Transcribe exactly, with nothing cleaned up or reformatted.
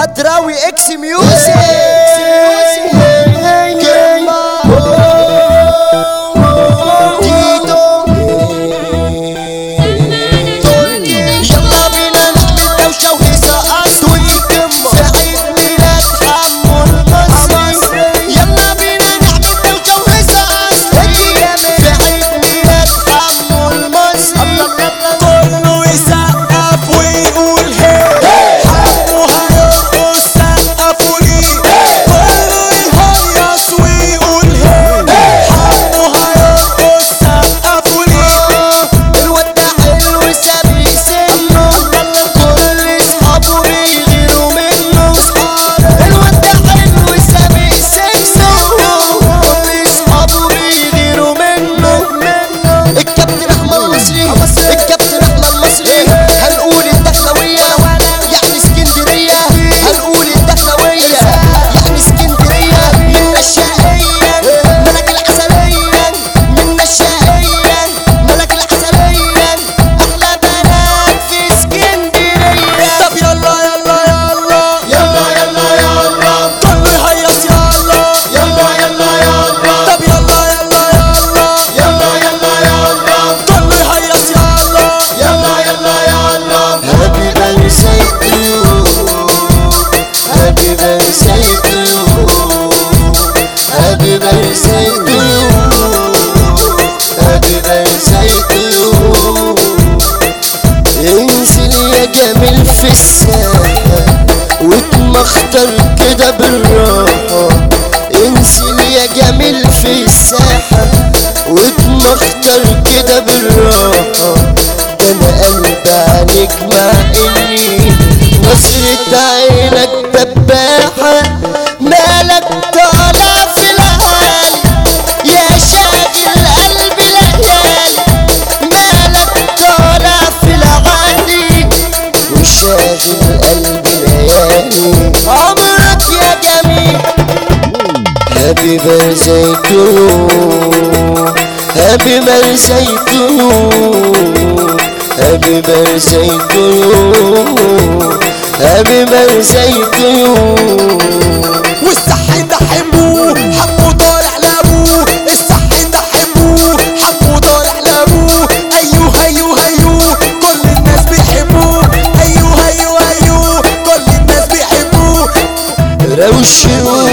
بدراوي اكس ميوزك. جميل في الساحة واتمختر كده بالراحة. انزل يا جميل في الساحة واتمختر كده بالراحة. ده انا قلبي عليك مع اني نظرة عينك دباحة. مالك طالع في العالي يا شاغل قلبي ليالي. مالك طالع في العالي وشاغل قلبي ليالي. عمرك يا جميل هابي برزيتون هابي برزيتون هابي برزيتون هابي برزيتون. والصح ده حبوه حبه طالع لابوه. الصح ده حبوه حبه طالع لابوه. ايوه ايوه ايوه كل الناس بيحبوه. ايوه ايوه ايوه كل الناس بيحبوه. روش